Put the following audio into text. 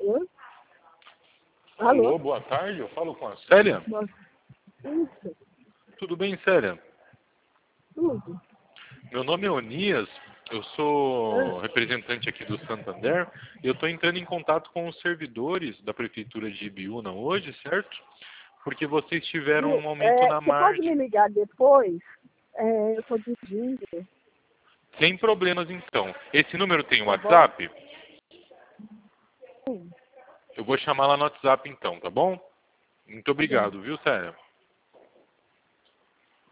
Oi? Alô, boa tarde, eu falo com a Célia. Isso, Tudo bem, Célia? tudo. Meu nome é Onias, eu sou representante aqui do Santander e eu estou entrando em contato com os servidores da Prefeitura de Ibiúna hoje, certo? Porque vocês tiveram um aumento na Você pode me margem. ligar depois? Eu estou dirigindo, Sem problemas, então. Esse número tem um tá bom? WhatsApp? Sim, Eu vou chamar lá no WhatsApp, então, tá bom? Muito tá bom. obrigado, viu, Célia?